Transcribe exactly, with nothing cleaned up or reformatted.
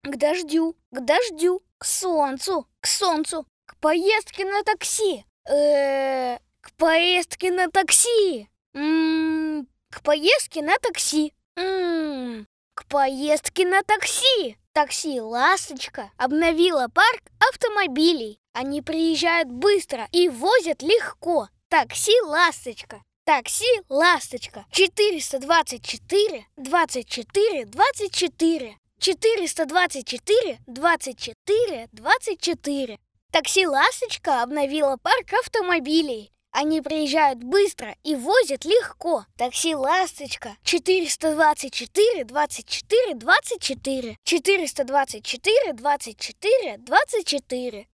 К дождю, к дождю, к солнцу, к солнцу, к поездке на такси. Э, к поездке на такси. М, К поездке на такси. М, К поездке на такси. Такси «Ласточка» обновила парк автомобилей. Они приезжают быстро и возят легко. Такси «Ласточка». Такси «Ласточка». четыреста двадцать четыре двадцать четыре двадцать четыре. четыреста двадцать четыре двадцать четыре двадцать четыре. Такси «Ласточка» обновила парк автомобилей. Они приезжают быстро и возят легко. Такси «Ласточка». четыреста двадцать четыре двадцать четыре двадцать четыре. четыреста двадцать четыре двадцать четыре двадцать четыре.